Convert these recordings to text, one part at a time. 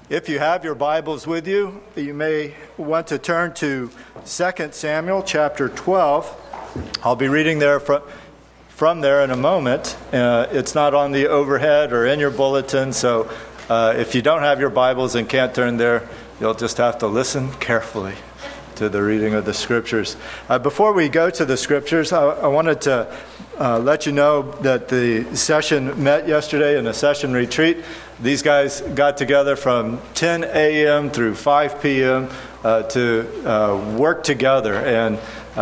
If you have your Bibles with you, you may want to turn to 2 Samuel chapter 12. I'll be reading there from there in a moment. It's not on the overhead or in your bulletin, so if you don't have your Bibles and can't turn there, you'll just have to listen carefully to the reading of the Scriptures. Before we go to the Scriptures, I wanted to let you know that the session met yesterday in a session retreat. These guys got together from 10 a.m. through 5 p.m. To work together, and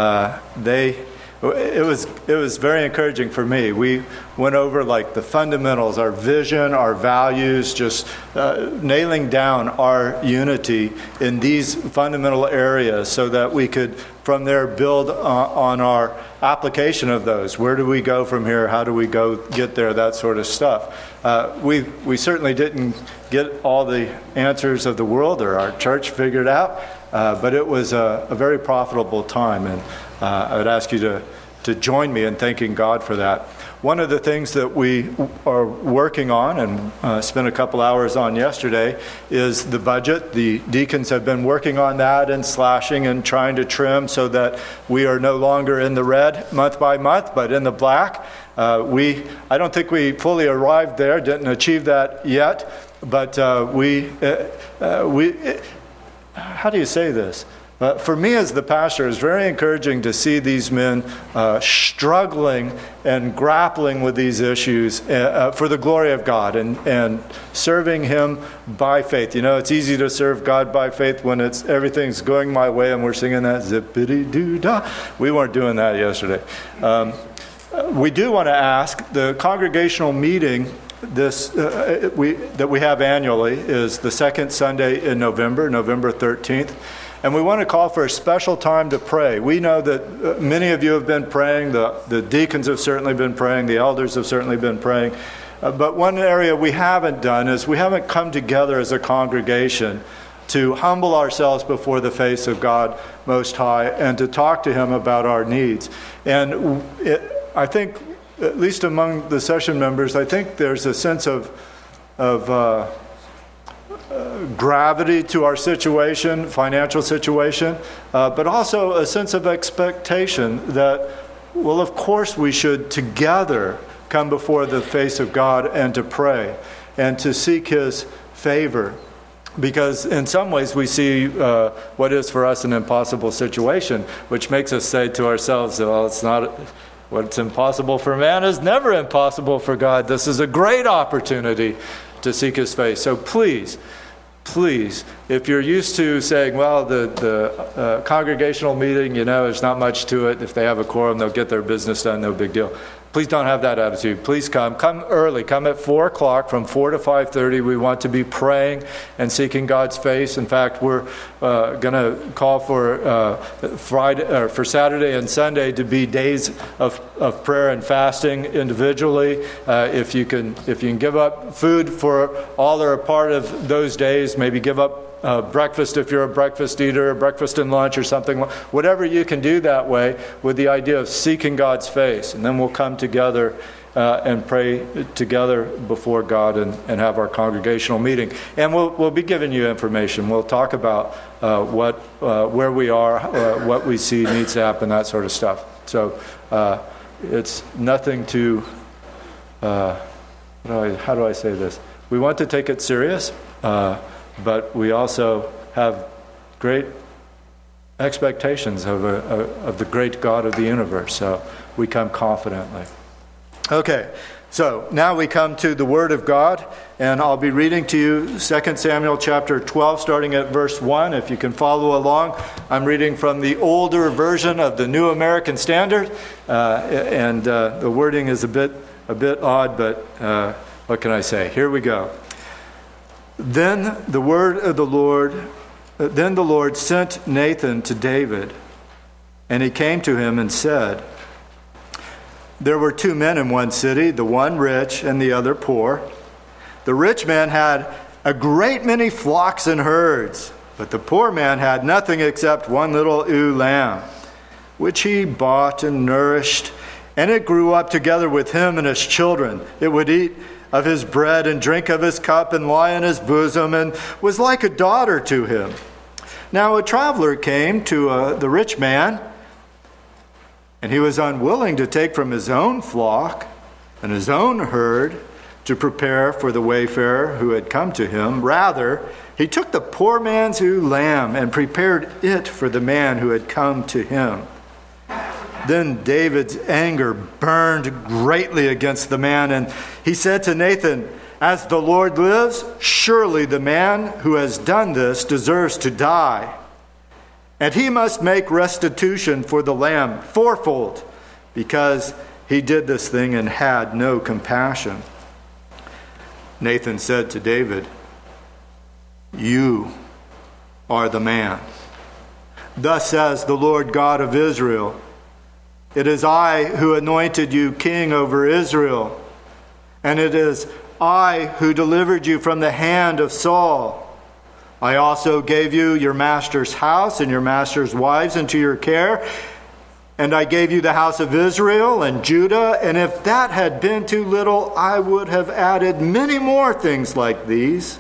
it was very encouraging for me. We went over like the fundamentals, our vision, our values, just nailing down our unity in these fundamental areas so that we could from there build on our application of those. Where do we go from here? How do we go get there? That sort of stuff. We certainly didn't get all the answers of the world or our church figured out, but it was a very profitable time, and I would ask you to join me in thanking God for that. One of the things that we are working on and spent a couple hours on yesterday is the budget. The deacons have been working on that and slashing and trying to trim so that we are no longer in the red month by month, but in the black. I don't think we fully arrived there, didn't achieve that yet, but how do you say this? For me as the pastor, it's very encouraging to see these men struggling and grappling with these issues for the glory of God and serving Him by faith. You know, it's easy to serve God by faith when everything's going my way and we're singing that zippity-doo-dah. We weren't doing that yesterday. We do want to ask, the congregational meeting that we have annually is the second Sunday in November 13th. And we want to call for a special time to pray. We know that many of you have been praying. The deacons have certainly been praying. The elders have certainly been praying. But one area we haven't done is we haven't come together as a congregation to humble ourselves before the face of God Most High and to talk to Him about our needs. And I think, at least among the session members, I think there's a sense of gravity to our situation, financial situation, but also a sense of expectation that, well, of course we should together come before the face of God and to pray and to seek His favor. Because in some ways we see what is for us an impossible situation, which makes us say to ourselves, well, it's not... What's impossible for man is never impossible for God. This is a great opportunity to seek His face. So please, if you're used to saying, well, the congregational meeting, there's not much to it. If they have a quorum, they'll get their business done, no big deal. Please don't have that attitude. Please come early. Come at 4 o'clock, from 4 to 5:30. We want to be praying and seeking God's face. In fact, we're going to call for for Saturday and Sunday to be days of prayer and fasting individually. If you can give up food for all or a part of those days, maybe give up breakfast if you're a breakfast eater, breakfast and lunch or something, whatever you can do that way, with the idea of seeking God's face. And then we'll come together and pray together before God and have our congregational meeting. And we'll be giving you information. We'll talk about where we are, what we see needs to happen, that sort of stuff. So it's nothing to, how do I say this? We want to take it serious, but we also have great expectations of the great God of the universe. So we come confidently. Okay, so now we come to the Word of God, and I'll be reading to you 2 Samuel chapter 12, starting at verse 1. If you can follow along, I'm reading from the older version of the New American Standard, and the wording is a bit odd, but what can I say? Here we go. Then the Lord sent Nathan to David, and he came to him and said, "There were 2 men in one city, the one rich and the other poor. The rich man had a great many flocks and herds, but the poor man had nothing except one little ewe lamb, which he bought and nourished, and it grew up together with him and his children. It would eat of his bread and drink of his cup and lie in his bosom, and was like a daughter to him. Now a traveler came to the rich man, and he was unwilling to take from his own flock and his own herd to prepare for the wayfarer who had come to him. Rather, he took the poor man's lamb and prepared it for the man who had come to him. Then David's anger burned greatly against the man, and he said to Nathan, "As the Lord lives, surely the man who has done this deserves to die. And he must make restitution for the lamb fourfold, because he did this thing and had no compassion." Nathan said to David, "You are the man. Thus says the Lord God of Israel, it is I who anointed you king over Israel, and it is I who delivered you from the hand of Saul. I also gave you your master's house and your master's wives into your care, and I gave you the house of Israel and Judah, and if that had been too little, I would have added many more things like these.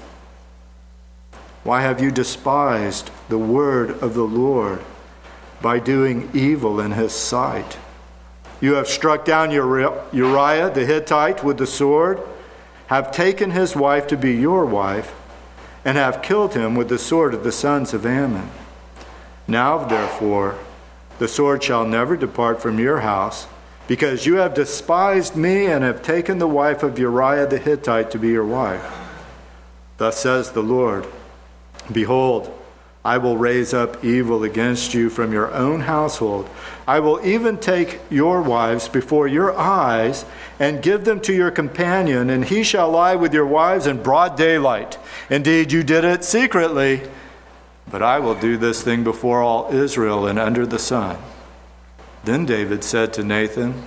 Why have you despised the word of the Lord by doing evil in his sight? You have struck down Uriah the Hittite with the sword, have taken his wife to be your wife, and have killed him with the sword of the sons of Ammon. Now, therefore, the sword shall never depart from your house, because you have despised me and have taken the wife of Uriah the Hittite to be your wife. Thus says the Lord, behold, I will raise up evil against you from your own household. I will even take your wives before your eyes and give them to your companion, and he shall lie with your wives in broad daylight. Indeed, you did it secretly, but I will do this thing before all Israel and under the sun." Then David said to Nathan,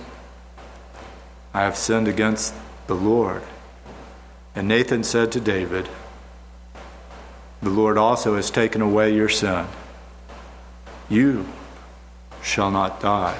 "I have sinned against the Lord." And Nathan said to David, "The Lord also has taken away your sin. You shall not die."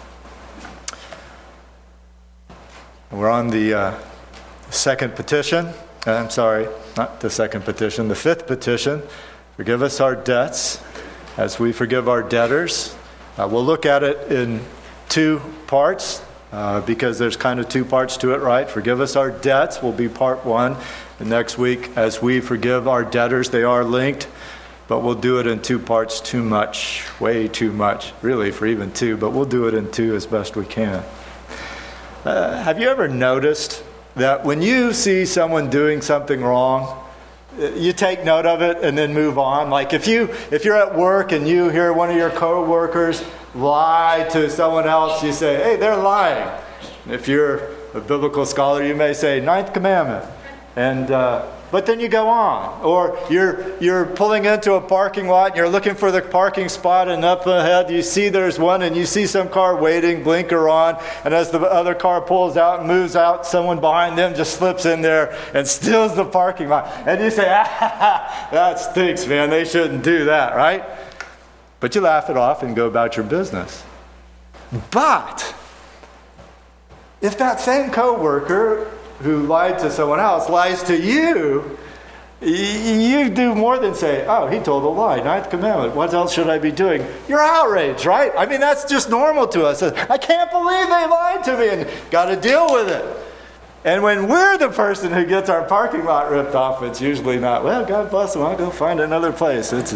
We're on the second petition. I'm sorry, not the second petition, the fifth petition. Forgive us our debts as we forgive our debtors. We'll look at it in two parts because there's kind of two parts to it, right? Forgive us our debts will be part one. The next week, as we forgive our debtors, they are linked, but we'll do it in two parts. Too much, way too much, really, for even two, but we'll do it in two as best we can. Have you ever noticed that when you see someone doing something wrong, you take note of it and then move on? Like if you're at work and you hear one of your coworkers lie to someone else, you say, "Hey, they're lying." If you're a biblical scholar, you may say, "Ninth commandment." And but then you go on. Or you're pulling into a parking lot and you're looking for the parking spot, and up ahead you see there's one, and you see some car waiting, blinker on, and as the other car pulls out and moves out, someone behind them just slips in there and steals the parking lot. And you say, "That stinks, man. They shouldn't do that," right? But you laugh it off and go about your business. But if that same coworker who lied to someone else lies to you, you do more than say, "Oh, he told a lie, ninth commandment. What else should I be doing?" You're outraged, right? I mean, that's just normal to us. I can't believe they lied to me, and got to deal with it. And when we're the person who gets our parking lot ripped off, it's usually not, "Well, God bless them, I'll go find another place." It's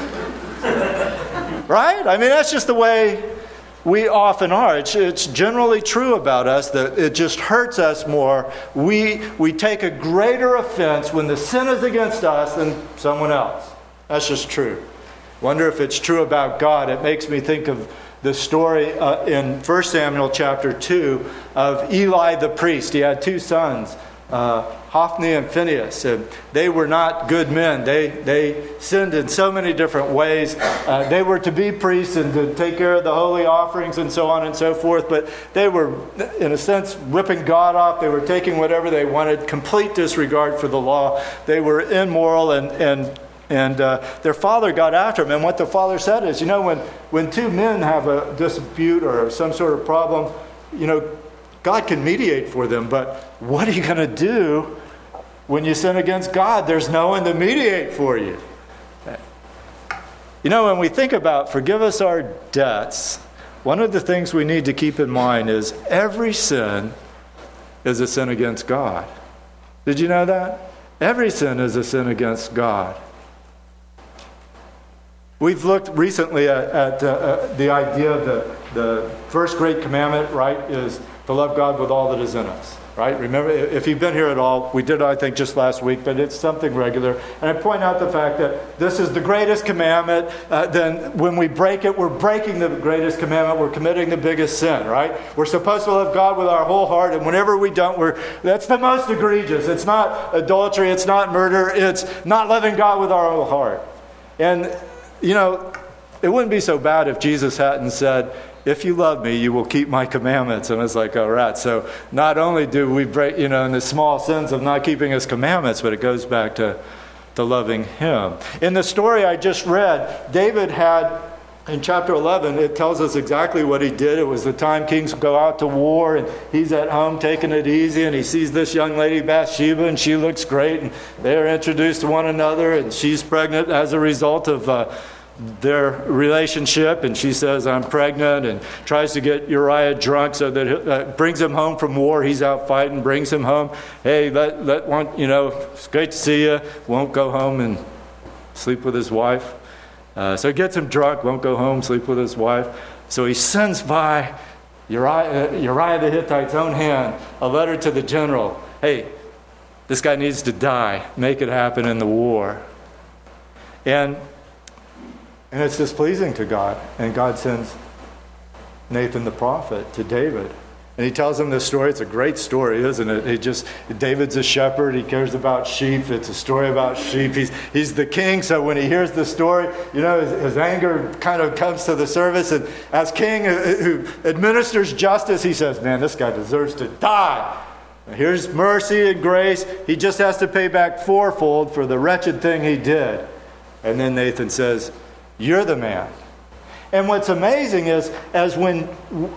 right? I mean, that's just the way we often are. It's generally true about us that it just hurts us more. We take a greater offense when the sin is against us than someone else. That's just true. Wonder if it's true about God. It makes me think of the story in 1 Samuel chapter 2 of Eli the priest. He had two sons, Hophni and Phinehas. And they were not good men. They sinned in so many different ways. They were to be priests and to take care of the holy offerings and so on and so forth. But they were, in a sense, ripping God off. They were taking whatever they wanted, complete disregard for the law. They were immoral, and their father got after him. And what the father said is, when two men have a dispute or some sort of problem, God can mediate for them, but what are you going to do when you sin against God? There's no one to mediate for you. You know, when we think about forgive us our debts, one of the things we need to keep in mind is every sin is a sin against God. Did you know that? Every sin is a sin against God. We've looked recently at the idea of the first great commandment, right, is to love God with all that is in us, right? Remember, if you've been here at all, we did, I think, just last week, but it's something regular. And I point out the fact that this is the greatest commandment. Then when we break it, we're breaking the greatest commandment. We're committing the biggest sin, right? We're supposed to love God with our whole heart, and whenever we don't, that's the most egregious. It's not adultery, it's not murder, it's not loving God with our whole heart. And you know, it wouldn't be so bad if Jesus hadn't said, if you love me, you will keep my commandments. And it's like, all right. So not only do we break, in the small sins of not keeping his commandments, but it goes back to loving him. In the story I just read, David had, in chapter 11, it tells us exactly what he did. It was the time kings go out to war, and he's at home taking it easy, and he sees this young lady, Bathsheba, and she looks great, and they're introduced to one another, and she's pregnant as a result of their relationship, and she says, I'm pregnant, and tries to get Uriah drunk so that brings him home from war. He's out fighting, brings him home. Hey, it's great to see you. Won't go home and sleep with his wife. So he gets him drunk, won't go home, sleep with his wife. So he sends by Uriah the Hittite's own hand a letter to the general. Hey, this guy needs to die. Make it happen in the war. And it's displeasing to God. And God sends Nathan the prophet to David. And he tells him this story. It's a great story, isn't it? David's a shepherd. He cares about sheep. It's a story about sheep. He's the king, so when he hears the story, his anger kind of comes to the surface. And as king who administers justice, he says, man, this guy deserves to die. Here's mercy and grace. He just has to pay back fourfold for the wretched thing he did. And then Nathan says, you're the man. And what's amazing is, as when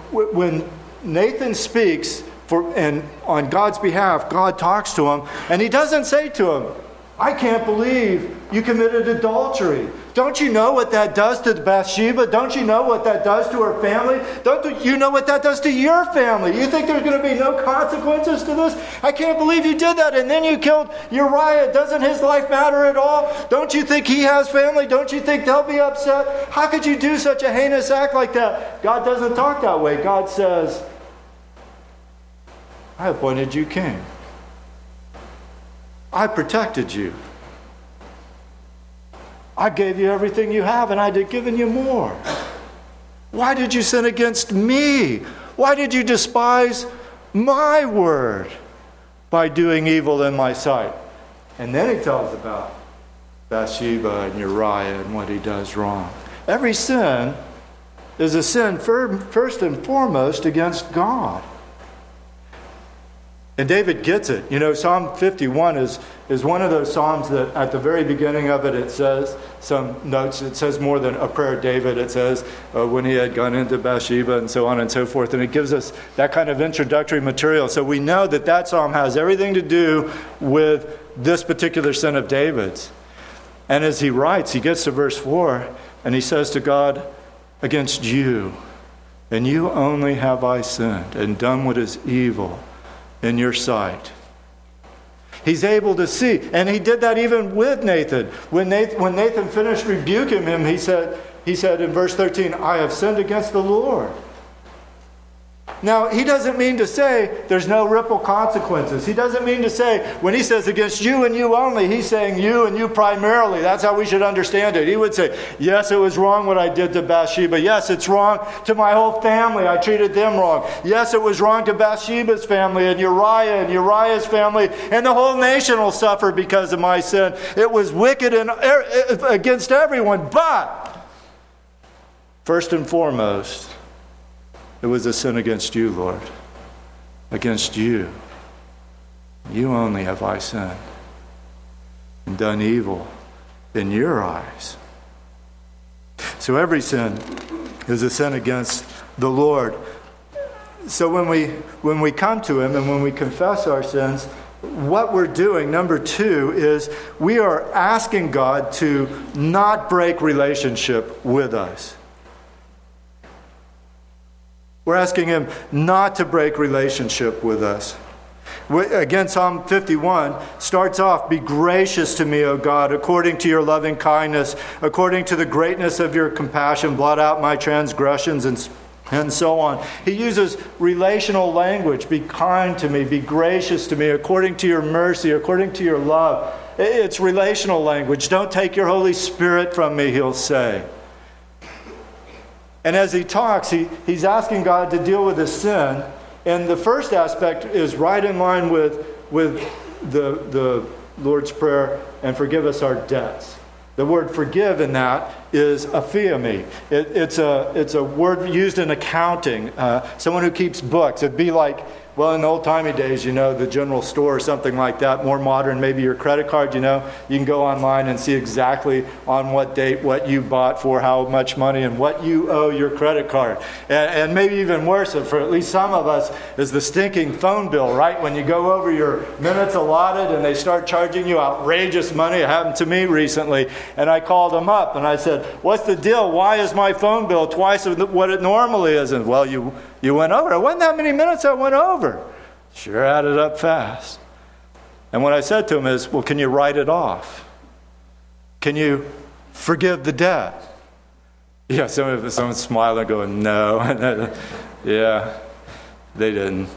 Nathan speaks and on God's behalf, God talks to him, and he doesn't say to him, I can't believe you committed adultery. Don't you know what that does to Bathsheba? Don't you know what that does to her family? Don't you know what that does to your family? You think there's going to be no consequences to this? I can't believe you did that. And then you killed Uriah. Doesn't his life matter at all? Don't you think he has family? Don't you think they'll be upset? How could you do such a heinous act like that? God doesn't talk that way. God says, I appointed you king. I protected you. I gave you everything you have, and I had given you more. Why did you sin against me? Why did you despise my word by doing evil in my sight? And then he tells about Bathsheba and Uriah and what he does wrong. Every sin is a sin first and foremost against God. And David gets it. Psalm 51 is one of those psalms that at the very beginning of it says, some notes, it says more than a prayer of David. It says when he had gone into Bathsheba and so on and so forth. And it gives us that kind of introductory material. So we know that psalm has everything to do with this particular sin of David's. And as he writes, he gets to verse 4, and he says to God, against you, and you only have I sinned and done what is evil in your sight. He's able to see. And he did that even with Nathan. When Nathan finished rebuking him, he said in verse 13, I have sinned against the Lord. Now, he doesn't mean to say there's no ripple consequences. He doesn't mean to say, when he says against you and you only, he's saying you and you primarily. That's how we should understand it. He would say, yes, it was wrong what I did to Bathsheba. Yes, it's wrong to my whole family. I treated them wrong. Yes, it was wrong to Bathsheba's family and Uriah's family, and the whole nation will suffer because of my sin. It was wicked and against everyone, but first and foremost, it was a sin against you, Lord. Against you. You only have I sinned and done evil in your eyes. So every sin is a sin against the Lord. So when we come to him and when we confess our sins, what we're doing, number two, is we are asking God to not break relationship with us. We're asking him not to break relationship with us. Again, Psalm 51 starts off, "Be gracious to me, O God, according to your loving kindness, according to the greatness of your compassion, blot out my transgressions," and so on. He uses relational language. Be kind to me, be gracious to me, according to your mercy, according to your love. It's relational language. Don't take your Holy Spirit from me, he'll say. And as he talks, he's asking God to deal with his sin. And the first aspect is right in line with the Lord's Prayer, and forgive us our debts. The word forgive in that is aphiemi. It's a word used in accounting. Someone who keeps books. It'd be like, well, in the old-timey days, the general store or something like that. More modern, maybe your credit card, you can go online and see exactly on what date what you bought for how much money and what you owe your credit card. And maybe even worse, for at least some of us, is the stinking phone bill, right? When you go over your minutes allotted and they start charging you outrageous money. It happened to me recently. And I called them up and I said, "What's the deal? Why is my phone bill twice of what it normally is?" And, "Well, you went over. It wasn't that many minutes I went over." Sure added up fast. And what I said to him is, "Well, can you write it off? Can you forgive the debt?" Yeah, someone's smiling going, "No." Yeah, they didn't.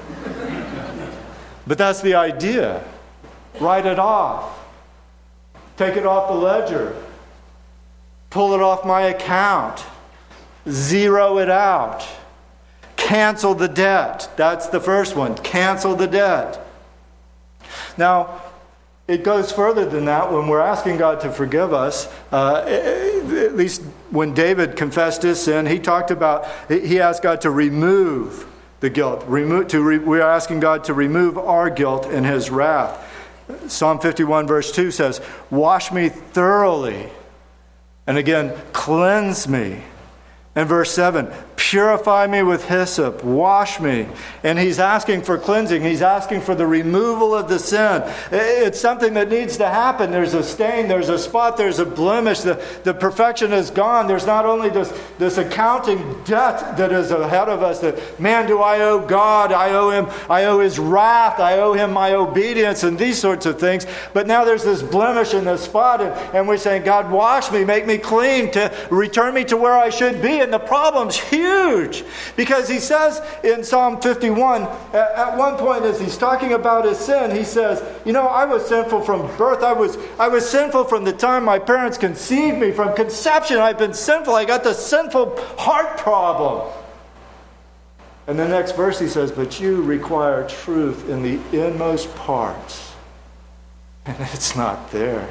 But that's the idea. Write it off. Take it off the ledger. Pull it off my account. Zero it out. Cancel the debt. That's the first one. Cancel the debt. Now, it goes further than that. When we're asking God to forgive us, at least when David confessed his sin, he asked God to remove the guilt. We're asking God to remove our guilt and his wrath. Psalm 51 verse 2 says, "Wash me thoroughly." And again, "Cleanse me." And verse 7, "Purify me with hyssop, wash me." And he's asking for cleansing. He's asking for the removal of the sin. It's something that needs to happen. There's a stain, there's a spot, there's a blemish. The perfection is gone. There's not only this accounting debt that is ahead of us, that, man, do I owe God, I owe him, I owe his wrath, I owe him my obedience, and these sorts of things. But now there's this blemish in this spot, and we're saying, "God, wash me, make me clean, to return me to where I should be." And the problem's huge, because he says in Psalm 51, at one point as he's talking about his sin, he says, "I was sinful from birth. I was sinful from the time my parents conceived me. From conception, I've been sinful. I got the sinful heart problem." And the next verse he says, "But you require truth in the inmost parts." And it's not there.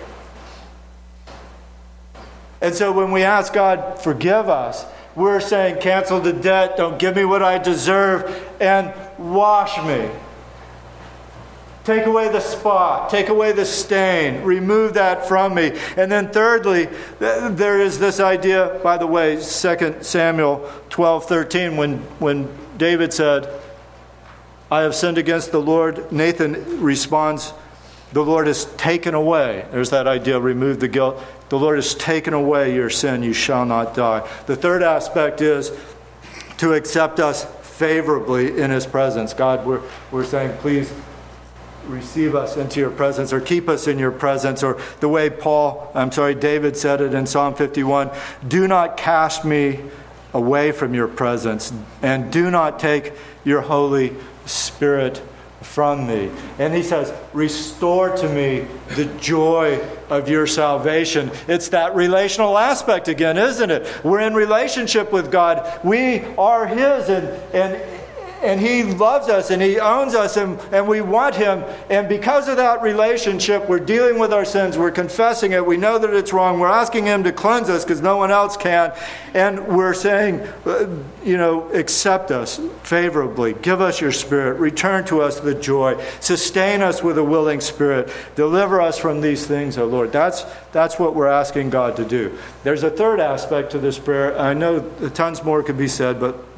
And so when we ask God, "Forgive us," we're saying, cancel the debt, don't give me what I deserve, and wash me. Take away the spot, take away the stain, remove that from me. And then thirdly, there is this idea, by the way, 2 Samuel 12:13, when David said, "I have sinned against the Lord," Nathan responds, "The Lord has taken away." There's that idea, remove the guilt. "The Lord has taken away your sin, you shall not die." The third aspect is to accept us favorably in his presence. God, we're saying, please receive us into your presence, or keep us in your presence, or the way David said it in Psalm 51, "Do not cast me away from your presence, and do not take your Holy Spirit from me." And he says, "Restore to me the joy of your salvation." It's that relational aspect again, isn't it? We're in relationship with God. We are his, and he loves us, and he owns us, and we want him. And because of that relationship, we're dealing with our sins. We're confessing it. We know that it's wrong. We're asking him to cleanse us because no one else can. And we're saying, accept us favorably. Give us your Spirit. Return to us the joy. Sustain us with a willing spirit. Deliver us from these things, O Lord. That's what we're asking God to do. There's a third aspect to this prayer. I know tons more could be said, but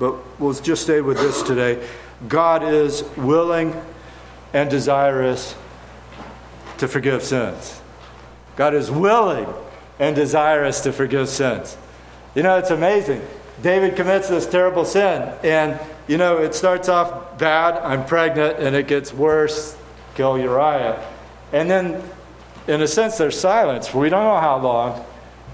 but we'll just stay with this today. God is willing and desirous to forgive sins. God is willing and desirous to forgive sins. You know, it's amazing. David commits this terrible sin, and, you know, it starts off bad, I'm pregnant, and it gets worse, kill Uriah. And then, in a sense, there's silence for we don't know how long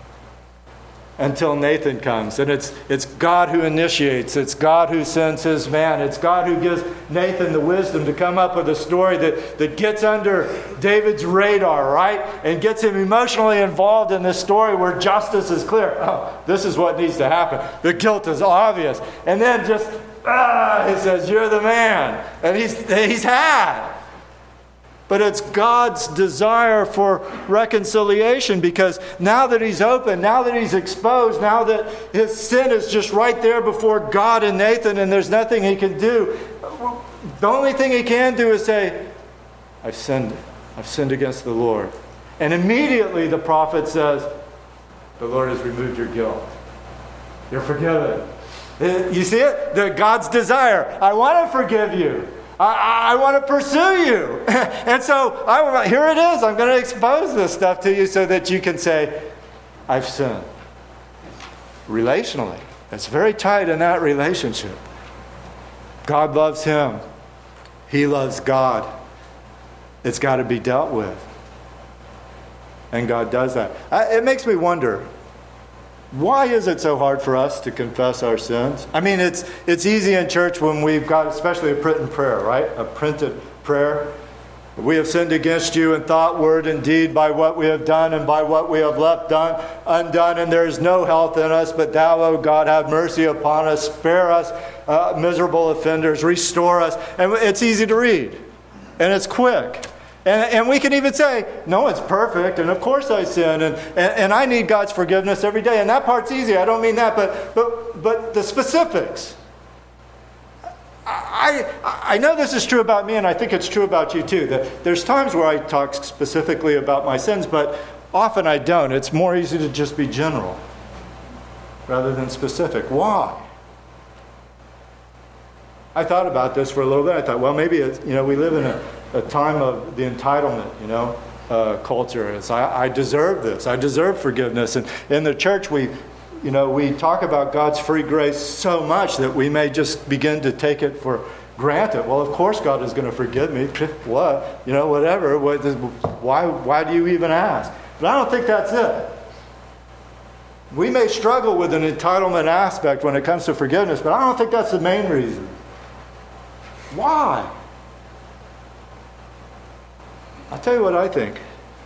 until Nathan comes. And it's God who initiates. It's God who sends his man. It's God who gives Nathan the wisdom to come up with a story that gets under David's radar, right? And gets him emotionally involved in this story where justice is clear. Oh, this is what needs to happen. The guilt is obvious. And then just, he says, you're the man. And he's had. But it's God's desire for reconciliation, because now that he's open, now that he's exposed, now that his sin is just right there before God and Nathan and there's nothing he can do, the only thing he can do is say, I've sinned against the Lord. And immediately the prophet says, the Lord has removed your guilt. You're forgiven. You see it? God's desire. I want to forgive you. I want to pursue you. And so here it is. I'm going to expose this stuff to you so that you can say, I've sinned. Relationally. It's very tight in that relationship. God loves him. He loves God. It's got to be dealt with. And God does that. It makes me wonder, why is it so hard for us to confess our sins? I mean, it's easy in church when we've got, especially a printed prayer, right? A printed prayer. We have sinned against you in thought, word, and deed, by what we have done and by what we have left undone. And there is no health in us, but thou, O God, have mercy upon us. Spare us, miserable offenders. Restore us. And it's easy to read. And it's quick. And we can even say, no, it's perfect, and of course I sin, and I need God's forgiveness every day. And that part's easy. I don't mean that, but the specifics. I know this is true about me, and I think it's true about you too. That there's times where I talk specifically about my sins, but often I don't. It's more easy to just be general rather than specific. Why? I thought about this for a little bit. I thought, well, maybe it's, we live in a time of the entitlement, culture. It's, I deserve this. I deserve forgiveness. And in the church, we talk about God's free grace so much that we may just begin to take it for granted. Well, of course God is going to forgive me. What? Whatever. Why do you even ask? But I don't think that's it. We may struggle with an entitlement aspect when it comes to forgiveness, but I don't think that's the main reason. Why? I'll tell you what I think.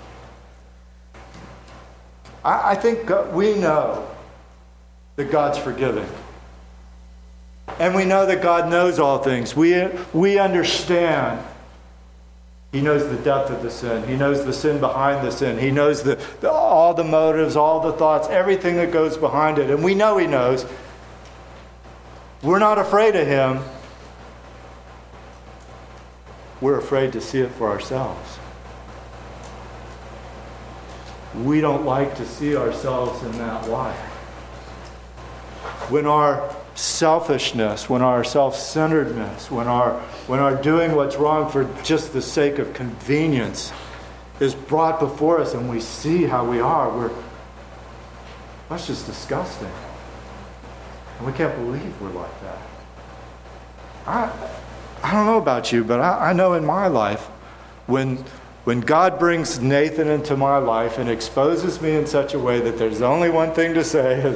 I think we know that God's forgiving. And we know that God knows all things. We understand. He knows the depth of the sin. He knows the sin behind the sin. He knows all the motives, all the thoughts, everything that goes behind it. And we know He knows. We're not afraid of Him. We're afraid to see it for ourselves. We don't like to see ourselves in that light. When our selfishness, when our self-centeredness, when our doing what's wrong for just the sake of convenience is brought before us and we see how we are, that's just disgusting. And we can't believe we're like that. I don't know about you, but I know in my life, when God brings Nathan into my life and exposes me in such a way that there's only one thing to say is,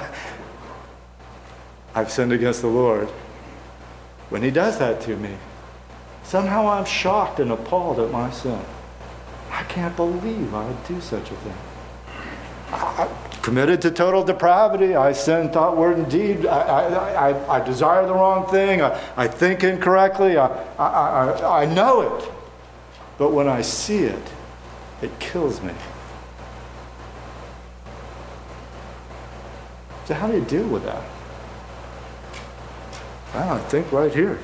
I've sinned against the Lord. When He does that to me, somehow I'm shocked and appalled at my sin. I can't believe I would do such a thing. I'm committed to total depravity. I sin, thought, word, and deed. I desire the wrong thing. I think incorrectly. I know it. But when I see it, it kills me. So how do you deal with that? I think right here.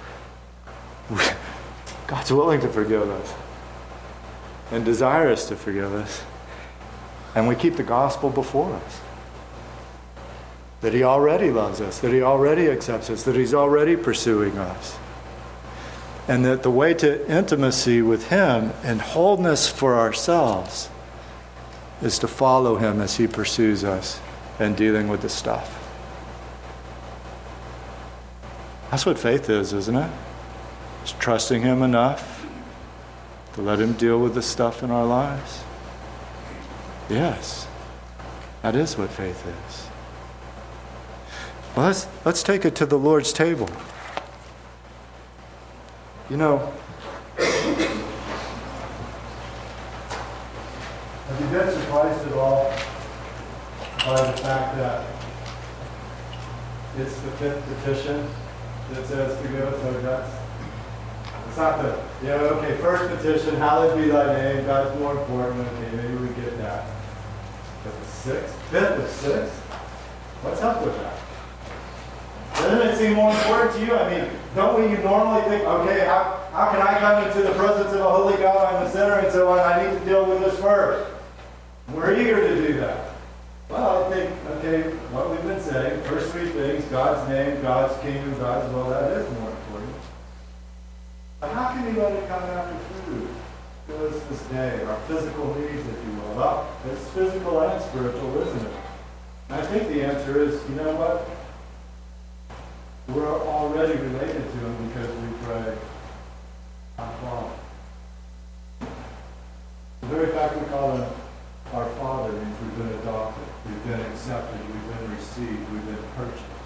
God's willing to forgive us and desirous to forgive us. And we keep the gospel before us. that he already loves us, that he already accepts us, that he's already pursuing us. And that the way to intimacy with him and wholeness for ourselves is to follow him as he pursues us and dealing with the stuff. That's what faith is, isn't it? It's trusting him enough to let him deal with the stuff in our lives. Yes, that is what faith is. Well, let's take it to the Lord's table. You know, have you been surprised at all by the fact that it's the fifth petition that says forgive us our debts? It's not first petition, hallowed be thy name, God's more important. Okay, maybe we get that. But the fifth of six? What's up with that? Doesn't it seem more important to you? I mean, don't we normally think, okay, how can I come into the presence of a holy God? I'm a sinner, and so I need to deal with this first. We're eager to do that. Well, I think, okay, what we've been saying, first three things, God's name, God's kingdom, God's will, that is more important. But how can you let it come after food? Fill us this day, our physical needs, if you will. Well, it's physical and spiritual, isn't it? And I think the answer is, you know what? We're already related to him because we pray, our Father. The very fact we call him our Father means we've been adopted, we've been accepted, we've been received, we've been purchased.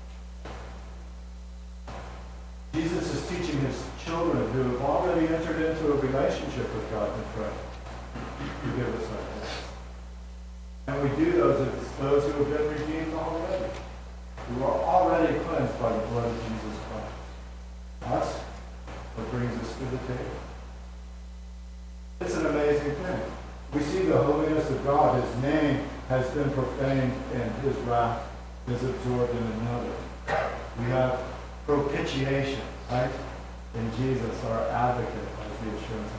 Jesus is teaching his children who have already entered into a relationship with God to pray, forgive us our debts. And we do those as those who have been redeemed already. We are already cleansed by the blood of Jesus Christ. That's what brings us to the table. It's an amazing thing. We see the holiness of God. His name has been profaned and his wrath is absorbed in another. We have propitiation, right? In Jesus, our advocate, as the assurance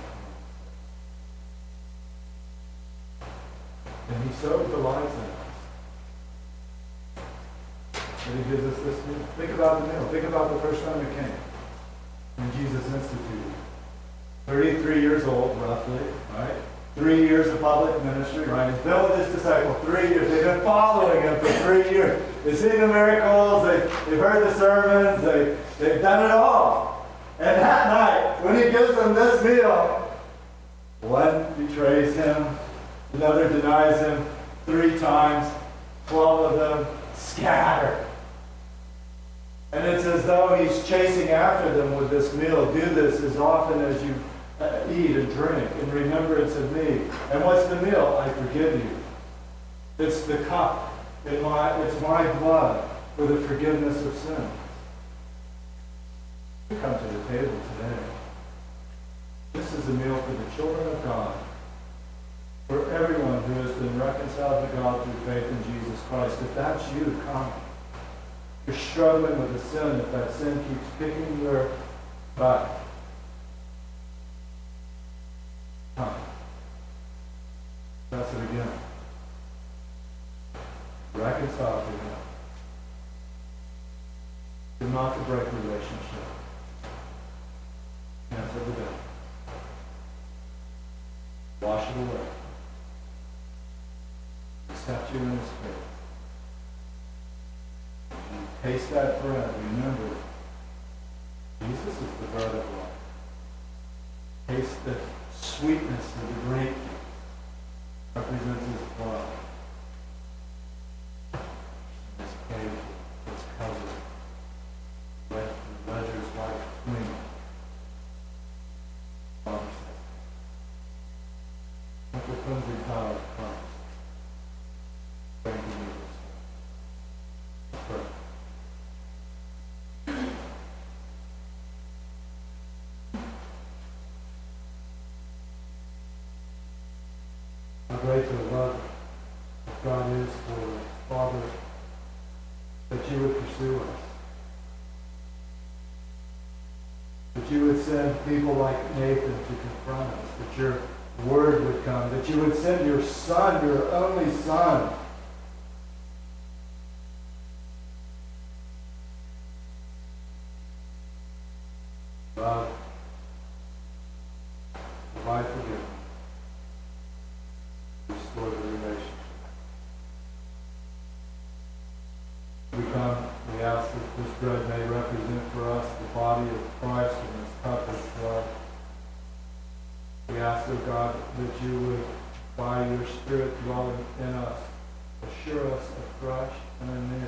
of God. And he so delights in us. And he gives us this meal. Think about the meal. Think about the first time it came. When Jesus instituted. 33 years old, roughly, right? 3 years of public ministry, right? He's been with his disciples 3 years. They've been following him for 3 years. They've seen the miracles. They've heard the sermons. They've done it all. And that night, when he gives them this meal, one betrays him. Another denies him 3 times. 12 of them scatter. And it's as though he's chasing after them with this meal. Do this as often as you eat and drink in remembrance of me. And what's the meal? I forgive you. It's the cup. It's my blood for the forgiveness of sin. We come to the table today. This is a meal for the children of God. For everyone who has been reconciled to God through faith in Jesus Christ. If that's you, come. You're struggling with a sin, if that sin keeps kicking your butt. Come. That's it again. Reconcile to him. Do not to break relationship. Cancel the debt. Wash it away. Accept you in his faith. Taste that bread. Remember, Jesus is the bread of life. Taste the sweetness of the grape. Represents his blood. This cave that's covered. The ledger's white clean. Let the cleansing power of Christ. Thank you, Jesus. Pray. How great the love of God is for us, Father, that you would pursue us. That you would send people like Nathan to confront us. That your word would come. That you would send your Son, your only Son, love, provide forgiveness, restore the relationship. We come, we ask that this bread may represent for us the body of Christ and this cup of blood. We ask, O God, that you would, by your Spirit dwelling in us, assure us afresh and anew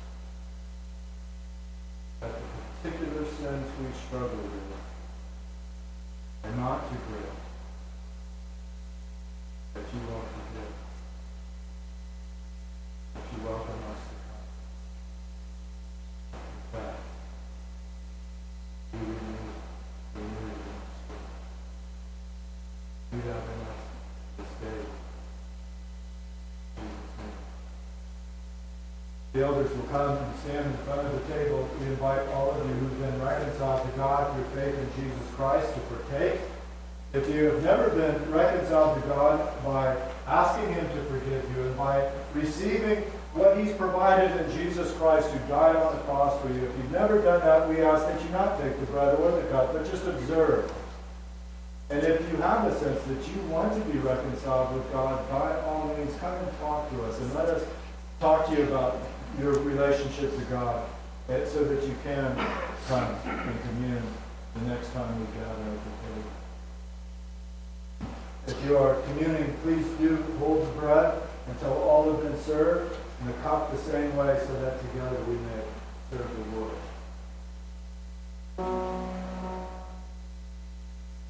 that the particular sins we struggle with are not too great, that you won't forgive, that you welcome us to come. In fact, we renew your Spirit. Do that in us this day. In Jesus' name. The elders will come and stand in front of the table. We invite all of you who've been reconciled to God through faith in Jesus Christ to partake. If you have never been reconciled to God by asking Him to forgive you and by receiving what He's provided in Jesus Christ who died on the cross for you, if you've never done that, we ask that you not take the bread or the cup, but just observe. And if you have a sense that you want to be reconciled with God, by all means, come and talk to us and let us talk to you about your relationship to God so that you can come and commune the next time we gather at the table. If you are communing, please do hold the bread until all have been served, and the cup the same way, so that together we may serve the Lord.